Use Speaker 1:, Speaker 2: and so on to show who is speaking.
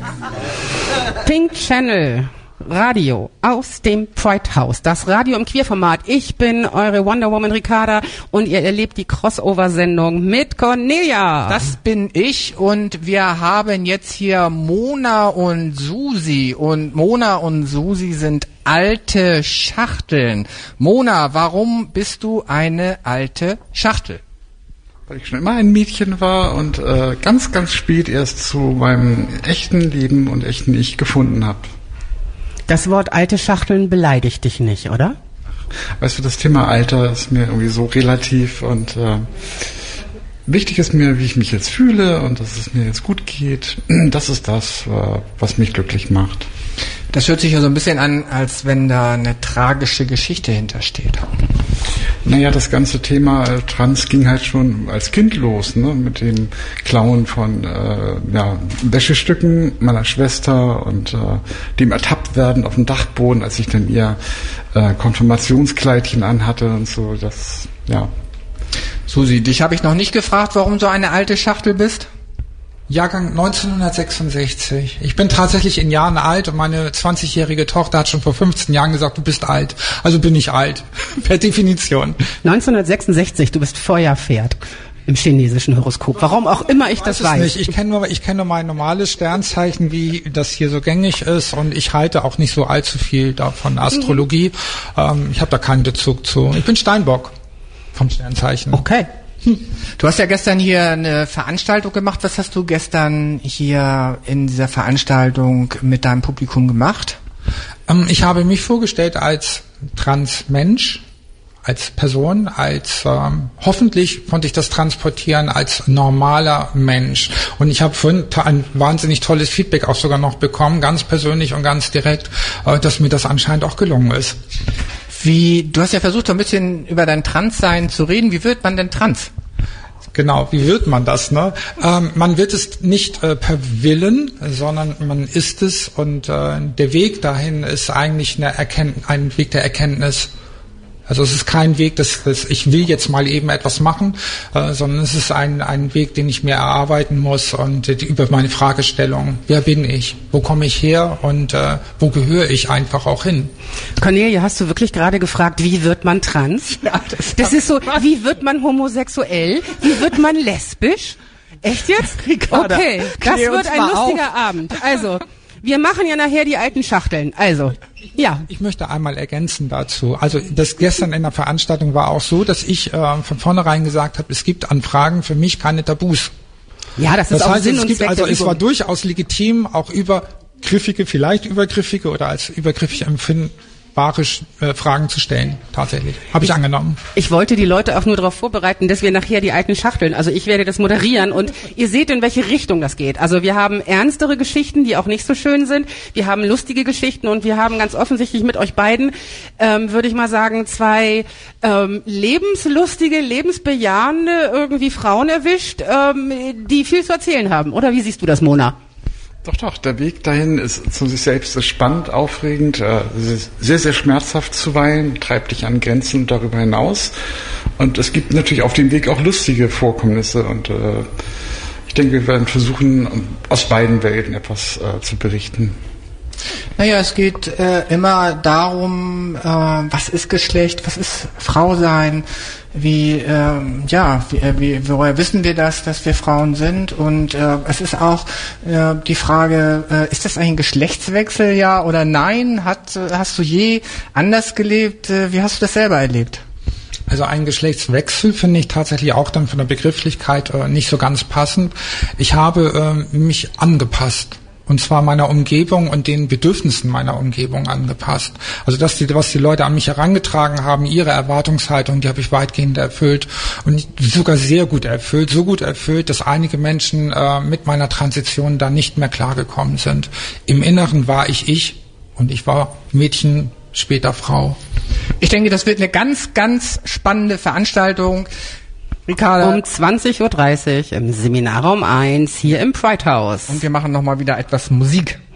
Speaker 1: Pink Channel Radio aus dem Pride House, das Radio im Queerformat. Ich bin eure Wonder Woman Ricarda und ihr erlebt die Crossover-Sendung mit Cornelia.
Speaker 2: Das bin ich und wir haben jetzt hier Mona und Susi und Mona und Susi sind alte Schachteln. Mona, warum bist du eine alte Schachtel?
Speaker 3: Weil ich schon immer ein Mädchen war und ganz, ganz spät erst zu meinem echten Leben und echten Ich gefunden habe.
Speaker 1: Das Wort alte Schachteln beleidigt dich nicht, oder?
Speaker 3: Weißt du, das Thema Alter ist mir irgendwie so relativ und wichtig ist mir, wie ich mich jetzt fühle und dass es mir jetzt gut geht. Das ist das, was mich glücklich macht.
Speaker 2: Das hört sich ja so ein bisschen an, als wenn da eine tragische Geschichte hintersteht.
Speaker 3: Naja, das ganze Thema Trans ging halt schon als Kind los, ne? Mit dem Klauen von Wäschestücken meiner Schwester und dem Ertapptwerden auf dem Dachboden, als ich dann ihr Konfirmationskleidchen anhatte und so. Das, ja.
Speaker 2: Susi, dich habe ich noch nicht gefragt, warum du eine alte Schachtel bist.
Speaker 4: Jahrgang 1966. Ich bin tatsächlich in Jahren alt und meine 20-jährige Tochter hat schon vor 15 Jahren gesagt, du bist alt. Also bin ich alt. Per Definition.
Speaker 1: 1966, du bist Feuerpferd im chinesischen Horoskop. Warum auch immer ich das weiß.
Speaker 4: Nicht. Ich kenne nur mein normales Sternzeichen, wie das hier so gängig ist und ich halte auch nicht so allzu viel davon Astrologie. Ich habe da keinen Bezug zu. Ich bin Steinbock vom Sternzeichen.
Speaker 1: Okay.
Speaker 2: Du hast ja gestern hier eine Veranstaltung gemacht. Was hast du gestern hier in dieser Veranstaltung mit deinem Publikum gemacht?
Speaker 4: Ich habe mich vorgestellt als Transmensch, als Person, als hoffentlich konnte ich das transportieren als normaler Mensch. Und ich habe vorhin ein wahnsinnig tolles Feedback auch sogar noch bekommen, ganz persönlich und ganz direkt, dass mir das anscheinend auch gelungen ist.
Speaker 2: Du hast ja versucht, ein bisschen über dein Transsein zu reden. Wie wird man denn trans?
Speaker 4: Genau, wie wird man das, ne? Man wird es nicht per Willen, sondern man ist es und der Weg dahin ist eigentlich ein Weg der Erkenntnis. Also es ist kein Weg, dass ich will jetzt mal eben etwas machen, sondern es ist ein Weg, den ich mir erarbeiten muss und über meine Fragestellung, wer bin ich, wo komme ich her und wo gehöre ich einfach auch hin.
Speaker 1: Cornelia, hast du wirklich gerade gefragt, wie wird man trans?
Speaker 2: Ja,
Speaker 1: das ist so, wie wird man homosexuell, wie wird man lesbisch? Echt jetzt?
Speaker 2: Ricarda,
Speaker 1: okay, das wird ein lustiger Abend. Also, wir machen ja nachher die alten Schachteln. Also, ja.
Speaker 4: Ich möchte einmal ergänzen dazu. Also das gestern in der Veranstaltung war auch so, dass ich von vornherein gesagt habe, es gibt an Fragen für mich keine Tabus.
Speaker 1: Ja, das ist auch Sinn und Zweck der Übung.
Speaker 4: Es war durchaus legitim, auch vielleicht übergriffige oder als übergriffig empfindbare Fragen zu stellen. Tatsächlich. Habe ich angenommen.
Speaker 1: Ich wollte die Leute auch nur darauf vorbereiten, dass wir nachher die alten Schachteln, also ich werde das moderieren und ihr seht, in welche Richtung das geht. Also wir haben ernstere Geschichten, die auch nicht so schön sind. Wir haben lustige Geschichten und wir haben ganz offensichtlich mit euch beiden, würde ich mal sagen, zwei lebenslustige, lebensbejahende irgendwie Frauen erwischt, die viel zu erzählen haben. Oder wie siehst du das, Mona?
Speaker 3: Doch, der Weg dahin ist zu sich selbst ist spannend, aufregend, sehr, sehr schmerzhaft zuweilen, treibt dich an Grenzen darüber hinaus. Und es gibt natürlich auf dem Weg auch lustige Vorkommnisse und ich denke, wir werden versuchen, aus beiden Welten etwas zu berichten.
Speaker 2: Naja, es geht immer darum, was ist Geschlecht, was ist Frau sein, woher wissen wir das, dass wir Frauen sind und es ist auch die Frage, ist das ein Geschlechtswechsel, ja oder nein? Hast du je anders gelebt? Wie hast du das selber erlebt?
Speaker 4: Also einen Geschlechtswechsel finde ich tatsächlich auch dann von der Begrifflichkeit nicht so ganz passend. Ich habe mich angepasst. Und zwar meiner Umgebung und den Bedürfnissen meiner Umgebung angepasst. Also was die Leute an mich herangetragen haben, ihre Erwartungshaltung, die habe ich weitgehend erfüllt und sogar sehr gut erfüllt. So gut erfüllt, dass einige Menschen mit meiner Transition da nicht mehr klargekommen sind. Im Inneren war ich und ich war Mädchen, später Frau.
Speaker 2: Ich denke, das wird eine ganz, ganz spannende Veranstaltung. Ricarda.
Speaker 1: Um 20.30 Uhr im Seminarraum 1 hier im Pride House.
Speaker 2: Und wir machen nochmal wieder etwas Musik.